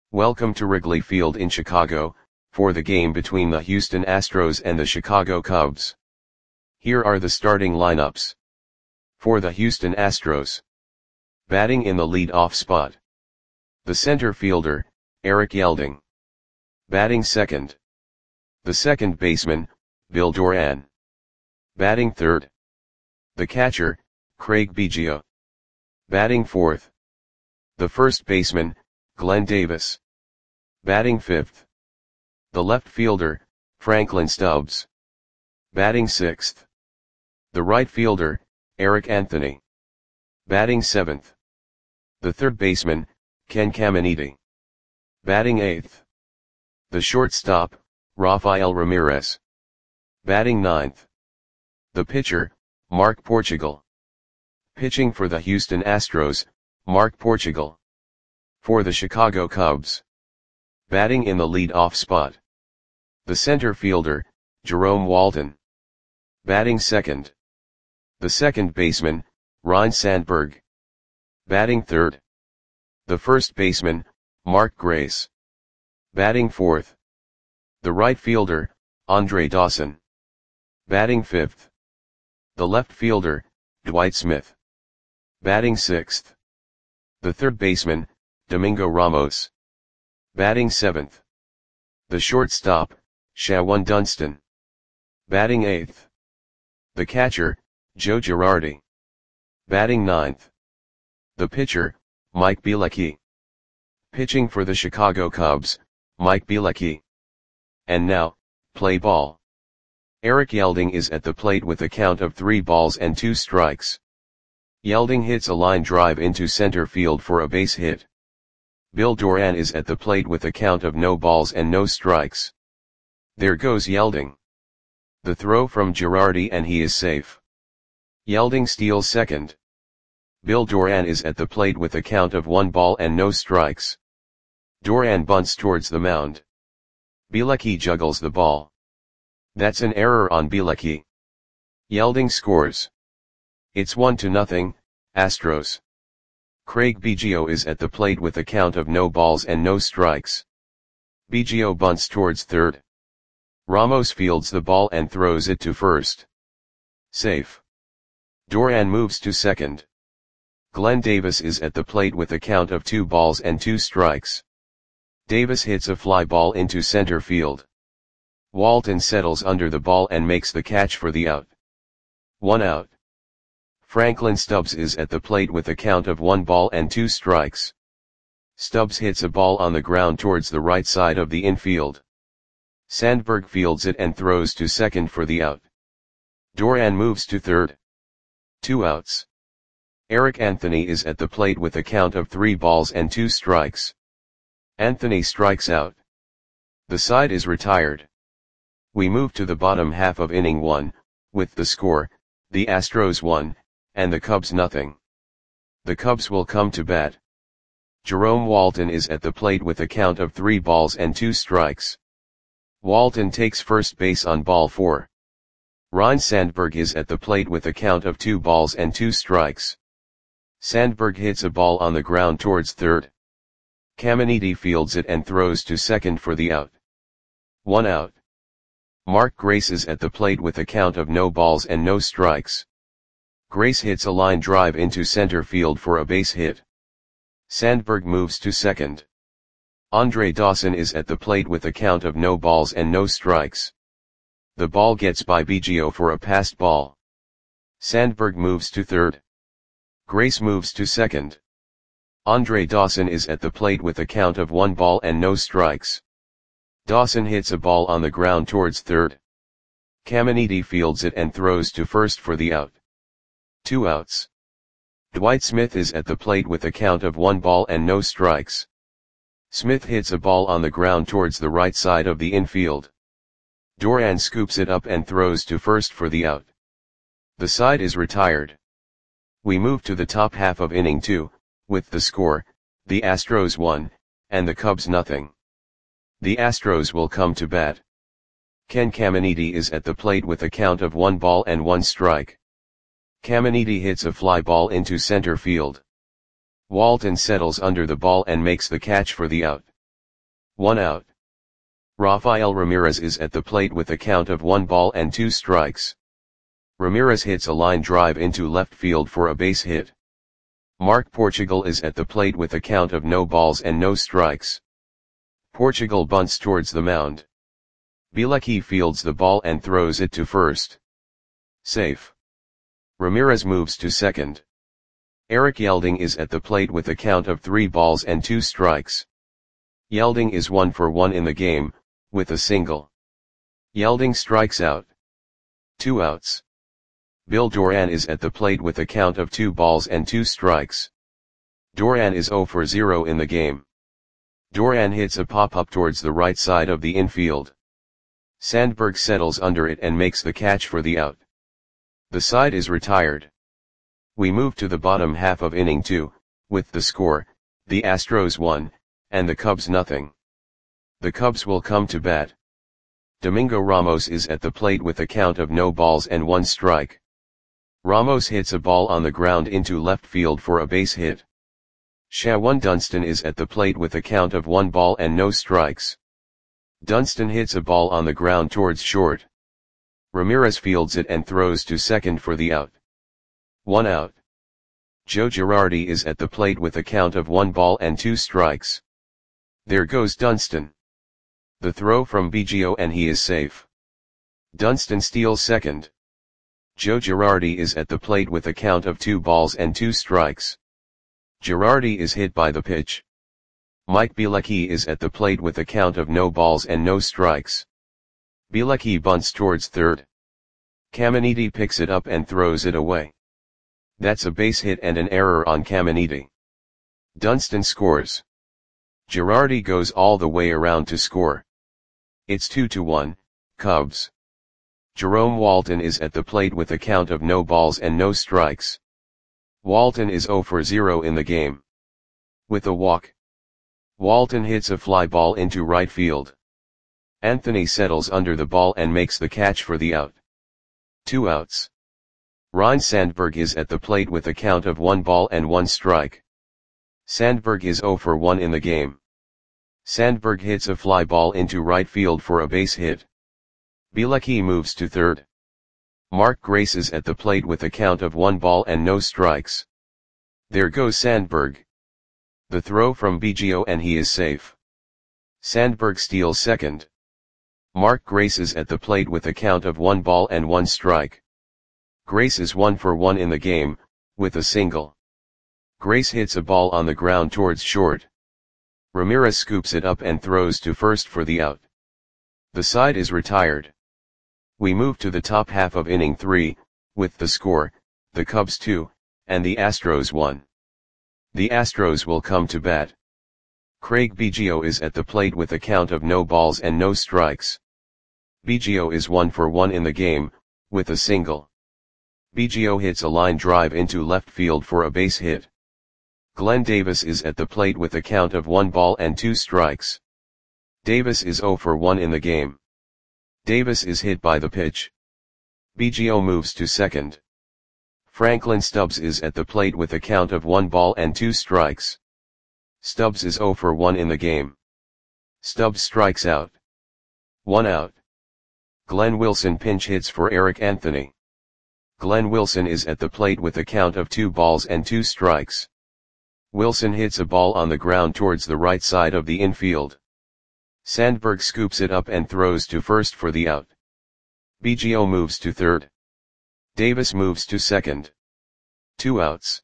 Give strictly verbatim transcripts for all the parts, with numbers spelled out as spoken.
Welcome to Wrigley Field in Chicago, for the game between the Houston Astros and the Chicago Cubs. Here are the starting lineups. For the Houston Astros. Batting in the lead-off spot. The center fielder, Eric Yelding. Batting second. The second baseman, Bill Doran. Batting third. The catcher, Craig Biggio. Batting fourth. The first baseman, Glenn Davis. Batting fifth. The left fielder, Franklin Stubbs. Batting sixth. The right fielder, Eric Anthony. Batting seventh. The third baseman, Ken Caminiti. Batting eighth. The shortstop, Rafael Ramirez. Batting ninth. The pitcher, Mark Portugal. Pitching for the Houston Astros, Mark Portugal. For the Chicago Cubs. Batting in the lead-off spot. The center fielder, Jerome Walton. Batting second. The second baseman, Ryne Sandberg. Batting third. The first baseman, Mark Grace. Batting fourth. The right fielder, Andre Dawson. Batting fifth. The left fielder, Dwight Smith. Batting sixth. The third baseman, Domingo Ramos. Batting seventh. The shortstop, Shawan Dunston. Batting eighth. The catcher, Joe Girardi. Batting ninth. The pitcher, Mike Bielecki. Pitching for the Chicago Cubs, Mike Bielecki. And now, play ball. Eric Yelding is at the plate with a count of three balls and two strikes. Yelding hits a line drive into center field for a base hit. Bill Doran is at the plate with a count of no balls and no strikes. There goes Yelding. The throw from Girardi and he is safe. Yelding steals second. Bill Doran is at the plate with a count of one ball and no strikes. Doran bunts towards the mound. Bielecki juggles the ball. That's an error on Bielecki. Yelding scores. It's one to nothing, Astros. Craig Biggio is at the plate with a count of no balls and no strikes. Biggio bunts towards third. Ramos fields the ball and throws it to first. Safe. Doran moves to second. Glenn Davis is at the plate with a count of two balls and two strikes. Davis hits a fly ball into center field. Walton settles under the ball and makes the catch for the out. One out. Franklin Stubbs is at the plate with a count of one ball and two strikes. Stubbs hits a ball on the ground towards the right side of the infield. Sandberg fields it and throws to second for the out. Doran moves to third. Two outs. Eric Anthony is at the plate with a count of three balls and two strikes. Anthony strikes out. The side is retired. We move to the bottom half of inning one, with the score, the Astros one, and the Cubs nothing. The Cubs will come to bat. Jerome Walton is at the plate with a count of three balls and two strikes. Walton takes first base on ball four. Ryne Sandberg is at the plate with a count of two balls and two strikes. Sandberg hits a ball on the ground towards third. Caminiti fields it and throws to second for the out. One out. Mark Grace is at the plate with a count of no balls and no strikes. Grace hits a line drive into center field for a base hit. Sandberg moves to second. Andre Dawson is at the plate with a count of no balls and no strikes. The ball gets by Biggio for a passed ball. Sandberg moves to third. Grace moves to second. Andre Dawson is at the plate with a count of one ball and no strikes. Dawson hits a ball on the ground towards third. Caminiti fields it and throws to first for the out. Two outs. Dwight Smith is at the plate with a count of one ball and no strikes. Smith hits a ball on the ground towards the right side of the infield. Doran scoops it up and throws to first for the out. The side is retired. We move to the top half of inning two, with the score, the Astros one, and the Cubs nothing. The Astros will come to bat. Ken Caminiti is at the plate with a count of one ball and one strike. Caminiti hits a fly ball into center field. Walton settles under the ball and makes the catch for the out. One out. Rafael Ramirez is at the plate with a count of one ball and two strikes. Ramirez hits a line drive into left field for a base hit. Mark Portugal is at the plate with a count of no balls and no strikes. Portugal bunts towards the mound. Bielecki fields the ball and throws it to first. Safe. Ramirez moves to second. Eric Yelding is at the plate with a count of three balls and two strikes. Yelding is one for one in the game, with a single. Yelding strikes out. Two outs. Bill Doran is at the plate with a count of two balls and two strikes. Doran is zero for zero in the game. Doran hits a pop-up towards the right side of the infield. Sandberg settles under it and makes the catch for the out. The side is retired. We move to the bottom half of inning two, with the score, the Astros one, and the Cubs nothing. The Cubs will come to bat. Domingo Ramos is at the plate with a count of no balls and one strike. Ramos hits a ball on the ground into left field for a base hit. Shawan Dunston is at the plate with a count of one ball and no strikes. Dunston hits a ball on the ground towards short. Ramirez fields it and throws to second for the out. One out. Joe Girardi is at the plate with a count of one ball and two strikes. There goes Dunston. The throw from Biggio and he is safe. Dunston steals second. Joe Girardi is at the plate with a count of two balls and two strikes. Girardi is hit by the pitch. Mike Bielecki is at the plate with a count of no balls and no strikes. Bielecki bunts towards third. Caminiti picks it up and throws it away. That's a base hit and an error on Caminiti. Dunston scores. Girardi goes all the way around to score. It's two to one, Cubs. Jerome Walton is at the plate with a count of no balls and no strikes. Walton is zero for zero in the game. With a walk. Walton hits a fly ball into right field. Anthony settles under the ball and makes the catch for the out. Two outs. Ryne Sandberg is at the plate with a count of one ball and one strike. Sandberg is zero for one in the game. Sandberg hits a fly ball into right field for a base hit. Bielecki moves to third. Mark Grace is at the plate with a count of one ball and no strikes. There goes Sandberg. The throw from Biggio and he is safe. Sandberg steals second. Mark Grace is at the plate with a count of one ball and one strike. Grace is one for one in the game, with a single. Grace hits a ball on the ground towards short. Ramirez scoops it up and throws to first for the out. The side is retired. We move to the top half of inning three, with the score, the Cubs two, and the Astros one. The Astros will come to bat. Craig Biggio is at the plate with a count of no balls and no strikes. Biggio is one for one in the game, with a single. Biggio hits a line drive into left field for a base hit. Glenn Davis is at the plate with a count of one ball and two strikes. Davis is zero for one in the game. Davis is hit by the pitch. Biggio moves to second. Franklin Stubbs is at the plate with a count of one ball and two strikes. Stubbs is zero for one in the game. Stubbs strikes out. One out. Glenn Wilson pinch hits for Eric Anthony. Glenn Wilson is at the plate with a count of two balls and two strikes. Wilson hits a ball on the ground towards the right side of the infield. Sandberg scoops it up and throws to first for the out. Biggio moves to third. Davis moves to second. Two outs.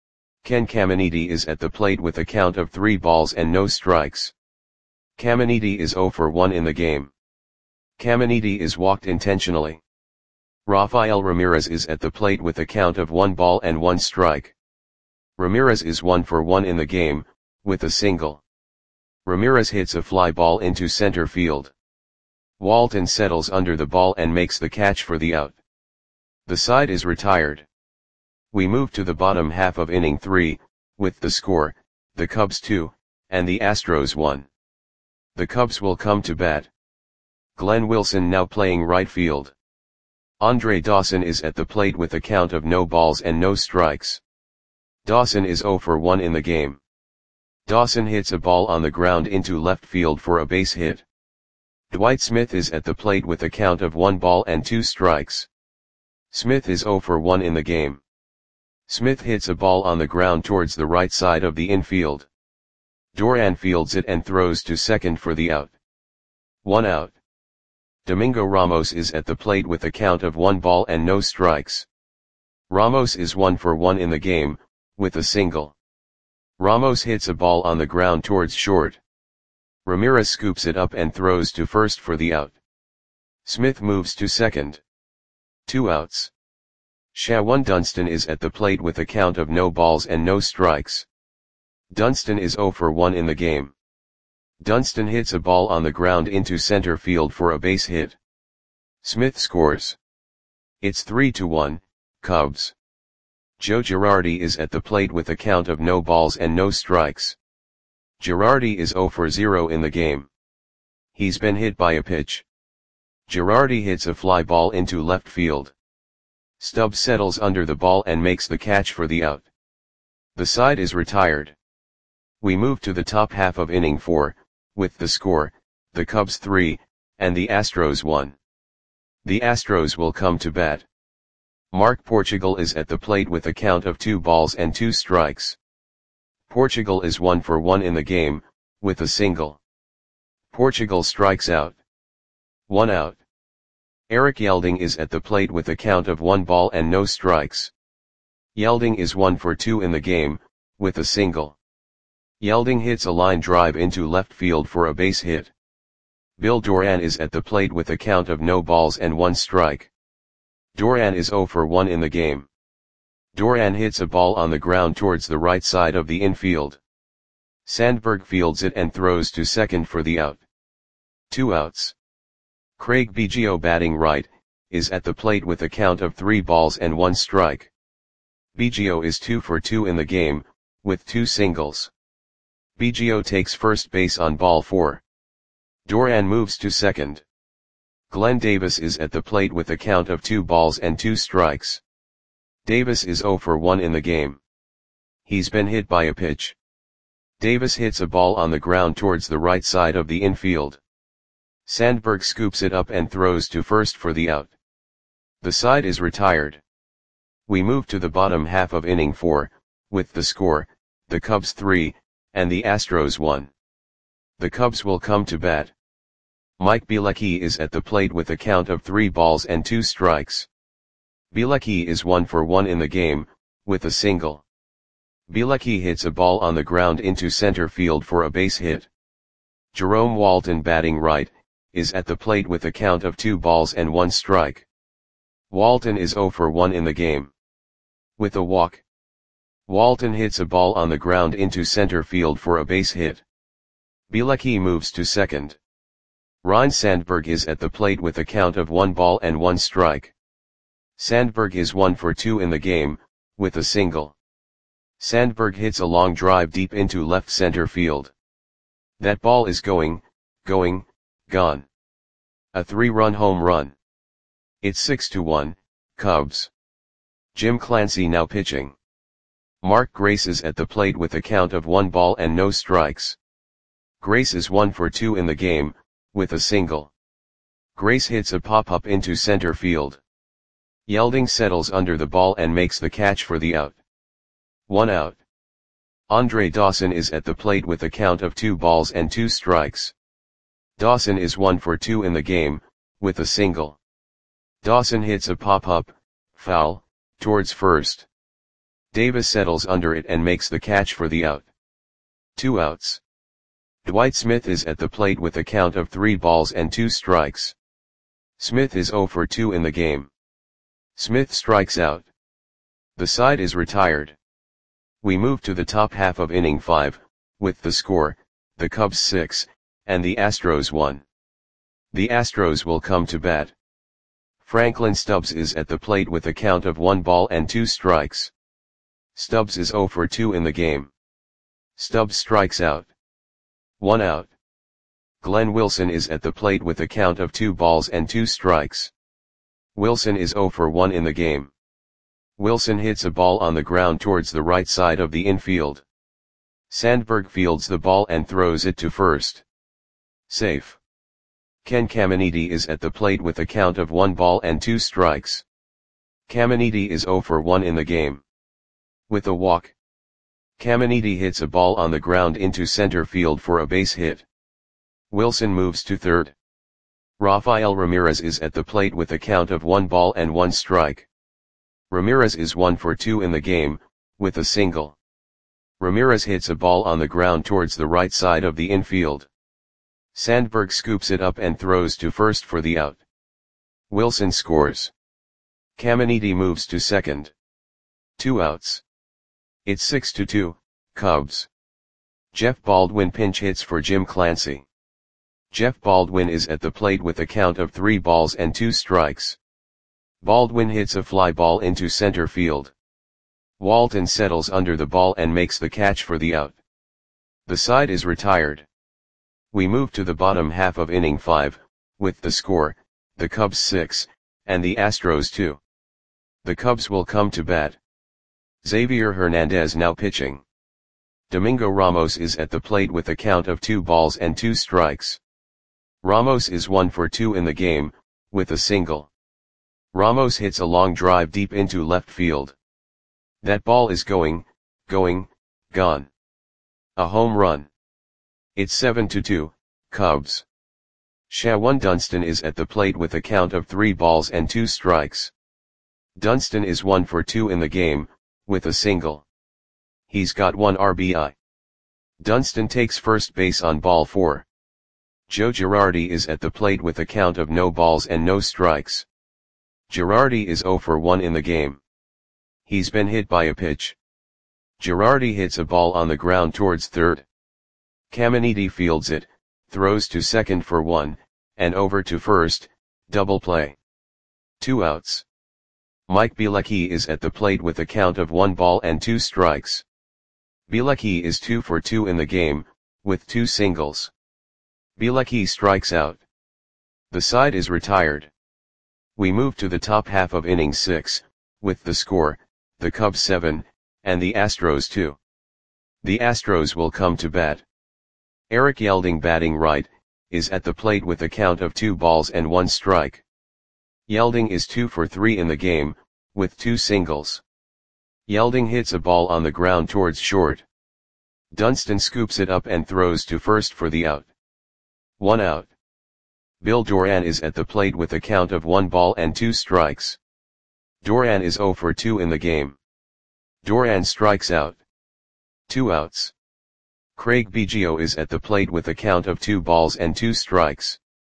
Ken Caminiti is at the plate with a count of three balls and no strikes. Caminiti is zero for one in the game. Caminiti is walked intentionally. Rafael Ramirez is at the plate with a count of one ball and one strike. Ramirez is one for one in the game, with a single. Ramirez hits a fly ball into center field. Walton settles under the ball and makes the catch for the out. The side is retired. We move to the bottom half of inning three, with the score, the Cubs two, and the Astros one. The Cubs will come to bat. Glenn Wilson now playing right field. Andre Dawson is at the plate with a count of no balls and no strikes. Dawson is zero for one in the game. Dawson hits a ball on the ground into left field for a base hit. Dwight Smith is at the plate with a count of one ball and two strikes. Smith is zero for one in the game. Smith hits a ball on the ground towards the right side of the infield. Duran fields it and throws to second for the out. One out. Domingo Ramos is at the plate with a count of one ball and no strikes. Ramos is one for one in the game, with a single. Ramos hits a ball on the ground towards short. Ramirez scoops it up and throws to first for the out. Smith moves to second. Two outs. Shawan Dunston is at the plate with a count of no balls and no strikes. Dunston is zero for one in the game. Dunston hits a ball on the ground into center field for a base hit. Smith scores. It's three to one, Cubs. Joe Girardi is at the plate with a count of no balls and no strikes. Girardi is zero for zero in the game. He's been hit by a pitch. Girardi hits a fly ball into left field. Stubbs settles under the ball and makes the catch for the out. The side is retired. We move to the top half of inning four, with the score, the Cubs three, and the Astros one. The Astros will come to bat. Mark Portugal is at the plate with a count of two balls and two strikes. Portugal is one for one in the game, with a single. Portugal strikes out. One out. Eric Yelding is at the plate with a count of one ball and no strikes. Yelding is one for two in the game, with a single. Yelding hits a line drive into left field for a base hit. Bill Duran is at the plate with a count of no balls and one strike. Duran is zero for one in the game. Duran hits a ball on the ground towards the right side of the infield. Sandberg fields it and throws to second for the out. Two outs. Craig Biggio, batting right, is at the plate with a count of three balls and one strike. Biggio is two for two in the game, with two singles. Biggio takes first base on ball four. Duran moves to second. Glenn Davis is at the plate with a count of two balls and two strikes. Davis is zero for one in the game. He's been hit by a pitch. Davis hits a ball on the ground towards the right side of the infield. Sandberg scoops it up and throws to first for the out. The side is retired. We move to the bottom half of inning four, with the score, the Cubs three, and the Astros one. The Cubs will come to bat. Mike Bielecki is at the plate with a count of three balls and two strikes. Bielecki is one for one in the game, with a single. Bielecki hits a ball on the ground into center field for a base hit. Jerome Walton, batting right, is at the plate with a count of two balls and one strike. Walton is zero for one in the game. With a walk. Walton hits a ball on the ground into center field for a base hit. Bielecki moves to second. Ryne Sandberg is at the plate with a count of one ball and one strike. Sandberg is one for two in the game, with a single. Sandberg hits a long drive deep into left center field. That ball is going, going, gone. A three-run home run. It's six to one, Cubs. Jim Clancy now pitching. Mark Grace is at the plate with a count of one ball and no strikes. Grace is one for two in the game, with a single. Grace hits a pop-up into center field. Yelding settles under the ball and makes the catch for the out. One out. Andre Dawson is at the plate with a count of two balls and two strikes. Dawson is one for two in the game, with a single. Dawson hits a pop-up, foul, towards first. Davis settles under it and makes the catch for the out. Two outs. Dwight Smith is at the plate with a count of three balls and two strikes. Smith is zero for two in the game. Smith strikes out. The side is retired. We move to the top half of inning five, with the score, the Cubs six, and the Astros one. The Astros will come to bat. Franklin Stubbs is at the plate with a count of one ball and two strikes. Stubbs is zero for two in the game. Stubbs strikes out. One out. Glenn Wilson is at the plate with a count of two balls and two strikes. Wilson is zero for one in the game. Wilson hits a ball on the ground towards the right side of the infield. Sandberg fields the ball and throws it to first. Safe. Ken Caminiti is at the plate with a count of one ball and two strikes. Caminiti is zero for one in the game. With a walk, Caminiti hits a ball on the ground into center field for a base hit. Wilson moves to third. Rafael Ramirez is at the plate with a count of one ball and one strike. Ramirez is one for two in the game, with a single. Ramirez hits a ball on the ground towards the right side of the infield. Sandberg scoops it up and throws to first for the out. Wilson scores. Caminiti moves to second. Two outs. It's six to two, Cubs. Jeff Baldwin pinch hits for Jim Clancy. Jeff Baldwin is at the plate with a count of three balls and two strikes. Baldwin hits a fly ball into center field. Walton settles under the ball and makes the catch for the out. The side is retired. We move to the bottom half of inning five, with the score, the Cubs six, and the Astros two. The Cubs will come to bat. Xavier Hernandez now pitching. Domingo Ramos is at the plate with a count of two balls and two strikes. Ramos is one for two in the game, with a single. Ramos hits a long drive deep into left field. That ball is going, going, gone. A home run. It's seven to two, Cubs. Shawan Dunston is at the plate with a count of three balls and two strikes. Dunston is one for two in the game, with a single. He's got one R B I. Dunston takes first base on ball four. Joe Girardi is at the plate with a count of no balls and no strikes. Girardi is zero for one in the game. He's been hit by a pitch. Girardi hits a ball on the ground towards third. Caminiti fields it, throws to second for one, and over to first, double play. Two outs. Mike Bielecki is at the plate with a count of one ball and two strikes. Bielecki is two for two in the game, with two singles. Bielecki strikes out. The side is retired. We move to the top half of inning six, with the score, the Cubs seven, and the Astros two. The Astros will come to bat. Eric Yelding batting right, is at the plate with a count of two balls and one strike. Yelding is two for three in the game, with two singles. Yelding hits a ball on the ground towards short. Dunston scoops it up and throws to first for the out. One out. Bill Doran is at the plate with a count of one ball and two strikes. Doran is zero for two in the game. Doran strikes out. Two outs. Craig Biggio is at the plate with a count of two balls and two strikes.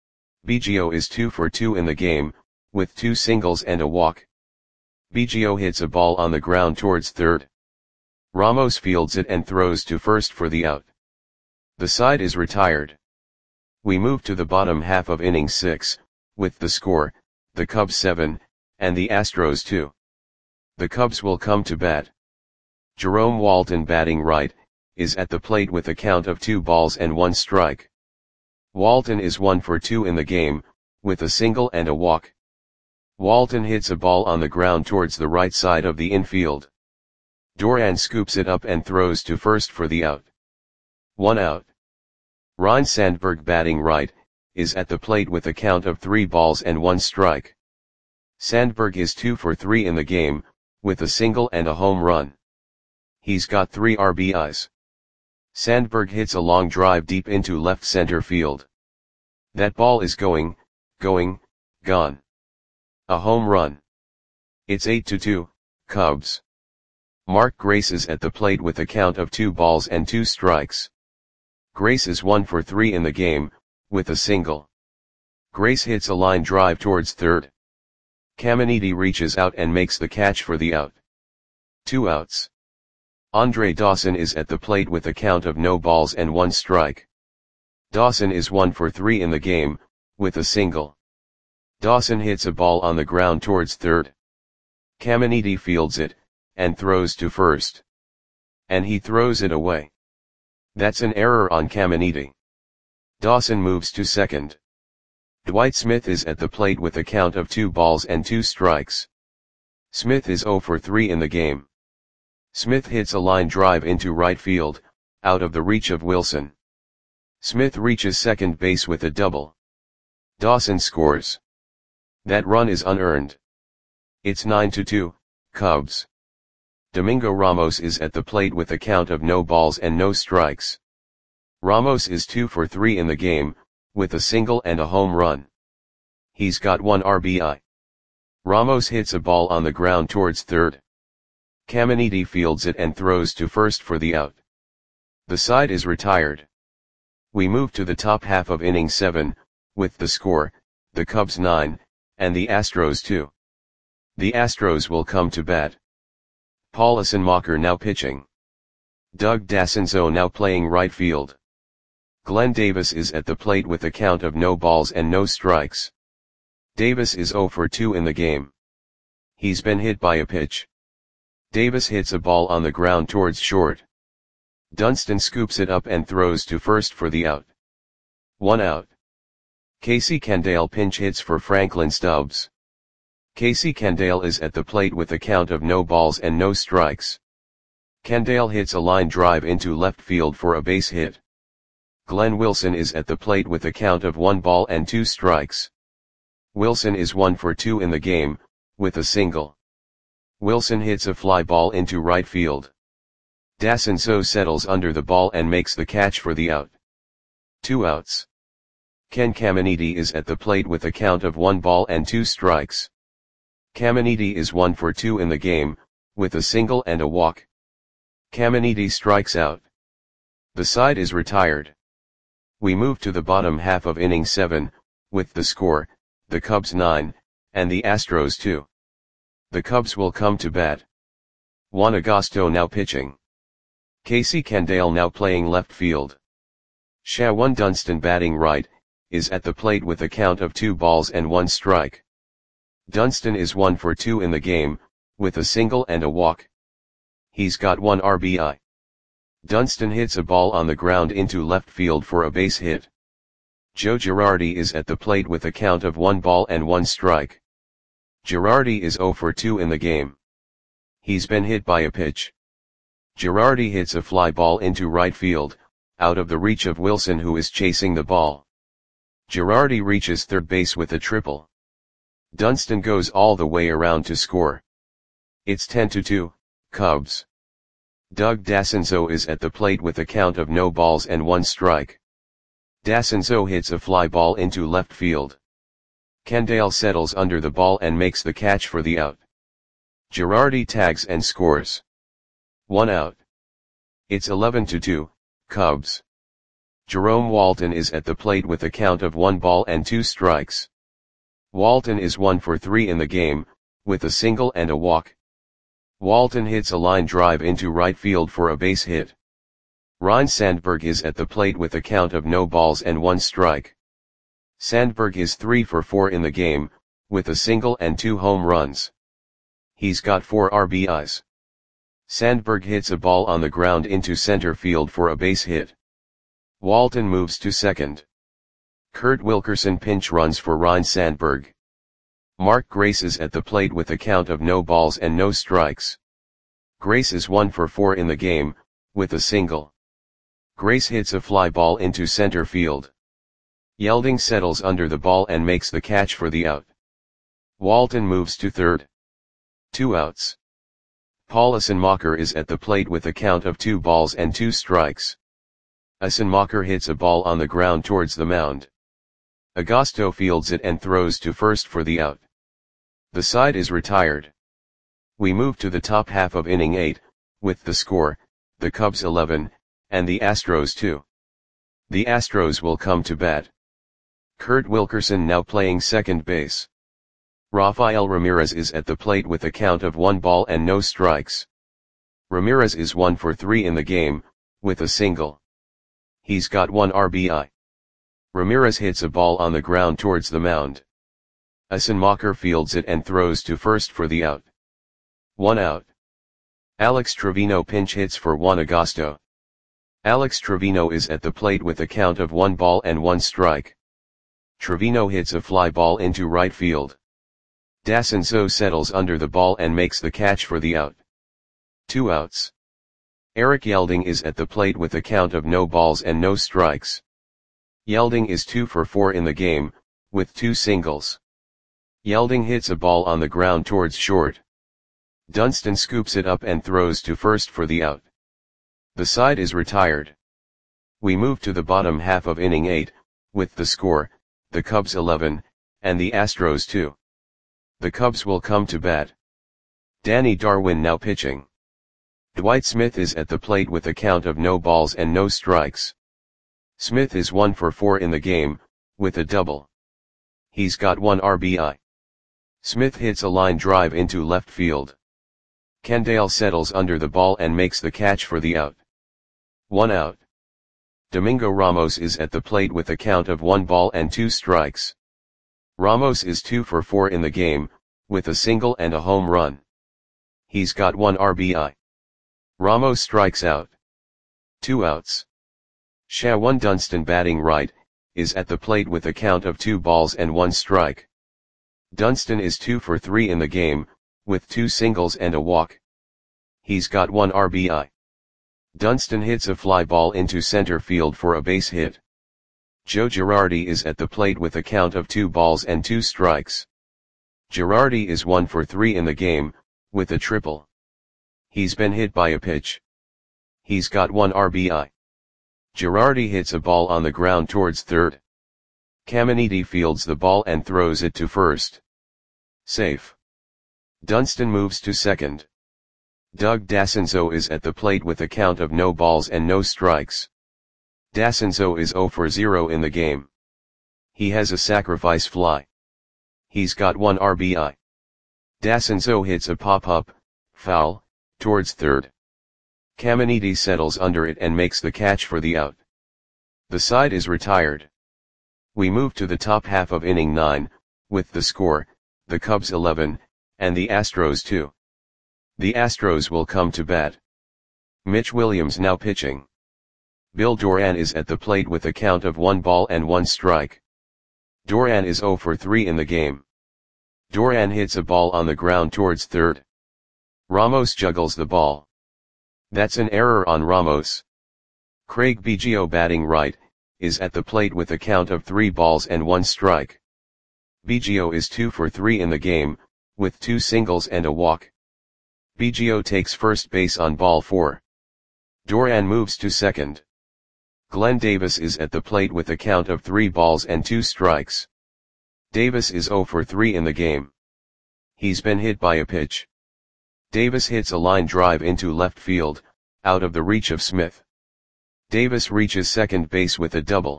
Biggio is two for two in the game, with two singles and a walk. Biggio hits a ball on the ground towards third. Ramos fields it and throws to first for the out. The side is retired. We move to the bottom half of inning six, with the score, the Cubs seven, and the Astros two. The Cubs will come to bat. Jerome Walton batting right, is at the plate with a count of two balls and one strike. Walton is one for two in the game, with a single and a walk. Walton hits a ball on the ground towards the right side of the infield. Doran scoops it up and throws to first for the out. One out. Ryne Sandberg batting right, is at the plate with a count of three balls and one strike. Sandberg is two for three in the game, with a single and a home run. He's got three R B Is. Sandberg hits a long drive deep into left center field. That ball is going, going, gone. A home run. It's eight to two, Cubs. Mark Grace is at the plate with a count of two balls and two strikes. Grace is one for three in the game, with a single. Grace hits a line drive towards third. Caminiti reaches out and makes the catch for the out. Two outs. Andre Dawson is at the plate with a count of no balls and one strike. Dawson is one for three in the game, with a single. Dawson hits a ball on the ground towards third. Caminiti fields it, and throws to first. And he throws it away. That's an error on Caminiti. Dawson moves to second. Dwight Smith is at the plate with a count of two balls and two strikes. Smith is zero for three in the game. Smith hits a line drive into right field, out of the reach of Wilson. Smith reaches second base with a double. Dawson scores. That run is unearned. It's nine to two, Cubs. Domingo Ramos is at the plate with a count of no balls and no strikes. Ramos is two for three in the game, with a single and a home run. He's got one R B I. Ramos hits a ball on the ground towards third. Caminiti fields it and throws to first for the out. The side is retired. We move to the top half of inning seven, with the score, the Cubs nine, and the Astros two. The Astros will come to bat. Paul Assenmacher now pitching. Doug Dassenzo now playing right field. Glenn Davis is at the plate with a count of no balls and no strikes. Davis is zero for two in the game. He's been hit by a pitch. Davis hits a ball on the ground towards short. Dunston scoops it up and throws to first for the out. One out. Casey Candaele pinch hits for Franklin Stubbs. Casey Candaele is at the plate with a count of no balls and no strikes. Candaele hits a line drive into left field for a base hit. Glenn Wilson is at the plate with a count of one ball and two strikes. Wilson is one for two in the game, with a single. Wilson hits a fly ball into right field. Dassenzo settles under the ball and makes the catch for the out. Two outs. Ken Caminiti is at the plate with a count of one ball and two strikes. Caminiti is one for two in the game, with a single and a walk. Caminiti strikes out. The side is retired. We move to the bottom half of inning seven, with the score, the Cubs nine, and the Astros two. The Cubs will come to bat. Juan Agosto now pitching. Casey Candaele now playing left field. Shawan Dunston batting right, is at the plate with a count of two balls and one strike. Dunston is one for two in the game, with a single and a walk. He's got one R B I. Dunston hits a ball on the ground into left field for a base hit. Joe Girardi is at the plate with a count of one ball and one strike. Girardi is zero for two in the game. He's been hit by a pitch. Girardi hits a fly ball into right field, out of the reach of Wilson who is chasing the ball. Girardi reaches third base with a triple. Dunston goes all the way around to score. It's ten to two, Cubs. Doug Dassenzo is at the plate with a count of no balls and one strike. Dassenzo hits a fly ball into left field. Candaele settles under the ball and makes the catch for the out. Girardi tags and scores. One out. It's eleven to two, Cubs. Jerome Walton is at the plate with a count of one ball and two strikes. Walton is one for three in the game, with a single and a walk. Walton hits a line drive into right field for a base hit. Ryne Sandberg is at the plate with a count of no balls and one strike. Sandberg is three for four in the game, with a single and two home runs. He's got four R B Is. Sandberg hits a ball on the ground into center field for a base hit. Walton moves to second. Kurt Wilkerson pinch runs for Ryne Sandberg. Mark Grace is at the plate with a count of no balls and no strikes. Grace is one for four in the game, with a single. Grace hits a fly ball into center field. Yelding settles under the ball and makes the catch for the out. Walton moves to third. Two outs. Paul Assenmacher is at the plate with a count of two balls and two strikes. Assenmacher hits a ball on the ground towards the mound. Agosto fields it and throws to first for the out. The side is retired. We move to the top half of inning eight, with the score, the Cubs eleven, and the Astros two. The Astros will come to bat. Kurt Wilkerson now playing second base. Rafael Ramirez is at the plate with a count of one ball and no strikes. Ramirez is one for three in the game, with a single. He's got one R B I. Ramirez hits a ball on the ground towards the mound. Assenmacher fields it and throws to first for the out. One out. Alex Trevino pinch hits for Juan Agosto. Alex Trevino is at the plate with a count of one ball and one strike. Trevino hits a fly ball into right field. Dassenzo settles under the ball and makes the catch for the out. Two outs. Eric Yelding is at the plate with a count of no balls and no strikes. Yelding is two for four in the game, with two singles. Yelding hits a ball on the ground towards short. Dunston scoops it up and throws to first for the out. The side is retired. We move to the bottom half of inning eight, with the score, the Cubs eleven, and the Astros two. The Cubs will come to bat. Danny Darwin now pitching. Dwight Smith is at the plate with a count of no balls and no strikes. Smith is one for four in the game, with a double. He's got one R B I. Smith hits a line drive into left field. Kendall settles under the ball and makes the catch for the out. One out. Domingo Ramos is at the plate with a count of one ball and two strikes. Ramos is two for four in the game, with a single and a home run. He's got one R B I. Ramos strikes out. Two outs. Shawan Dunston batting right, is at the plate with a count of two balls and one strike. Dunston is two for three in the game, with two singles and a walk. He's got one R B I. Dunston hits a fly ball into center field for a base hit. Joe Girardi is at the plate with a count of two balls and two strikes. Girardi is one for three in the game, with a triple. He's been hit by a pitch. He's got one R B I. Girardi hits a ball on the ground towards third. Caminiti fields the ball and throws it to first. Safe. Dunston moves to second. Doug Dassenzo is at the plate with a count of no balls and no strikes. Dassenzo is zero for zero in the game. He has a sacrifice fly. He's got one R B I. Dassenzo hits a pop-up, foul, towards third. Caminiti settles under it and makes the catch for the out. The side is retired. We move to the top half of inning nine, with the score, the Cubs eleven, and the Astros two. The Astros will come to bat. Mitch Williams now pitching. Bill Doran is at the plate with a count of one ball and one strike. Doran is zero for three in the game. Doran hits a ball on the ground towards third. Ramos juggles the ball. That's an error on Ramos. Craig Biggio batting right, is at the plate with a count of three balls and one strike. Biggio is two for three in the game, with two singles and a walk. Biggio takes first base on ball four. Doran moves to second. Glenn Davis is at the plate with a count of three balls and two strikes. Davis is zero for three in the game. He's been hit by a pitch. Davis hits a line drive into left field, out of the reach of Smith. Davis reaches second base with a double.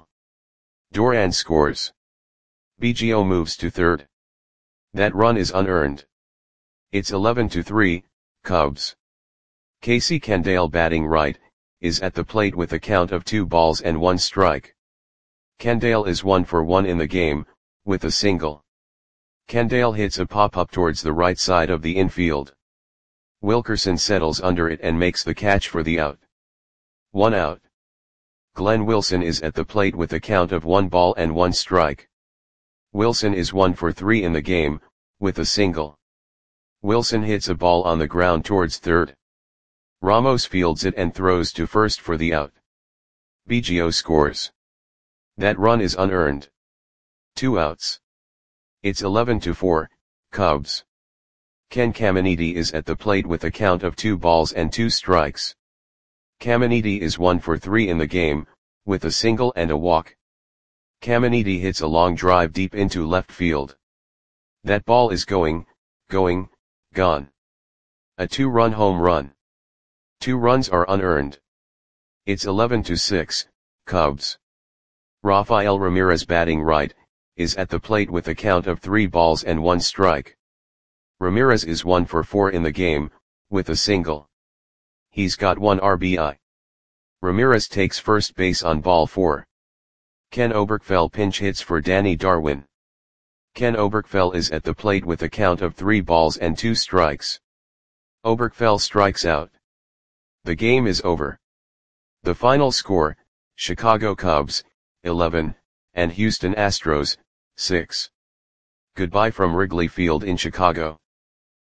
Doran scores. Biggio moves to third. That run is unearned. It's eleven to three, Cubs. Casey Kendall batting right, is at the plate with a count of two balls and one strike. Kendall is one for one in the game, with a single. Kendall hits a pop-up towards the right side of the infield. Wilkerson settles under it and makes the catch for the out. One out. Glenn Wilson is at the plate with a count of one ball and one strike. Wilson is one for three in the game, with a single. Wilson hits a ball on the ground towards third. Ramos fields it and throws to first for the out. Biggio scores. That run is unearned. Two outs. It's eleven to four, Cubs. Ken Caminiti is at the plate with a count of two balls and two strikes. Caminiti is one for three in the game, with a single and a walk. Caminiti hits a long drive deep into left field. That ball is going, going, gone. A two-run home run. Two runs are unearned. It's eleven to six, Cubs. Rafael Ramirez batting right, is at the plate with a count of three balls and one strike. Ramirez is one for four in the game, with a single. He's got one R B I. Ramirez takes first base on ball four. Ken Oberkfell pinch hits for Danny Darwin. Ken Oberkfell is at the plate with a count of three balls and two strikes. Oberkfell strikes out. The game is over. The final score, Chicago Cubs, eleven, and Houston Astros, six. Goodbye from Wrigley Field in Chicago.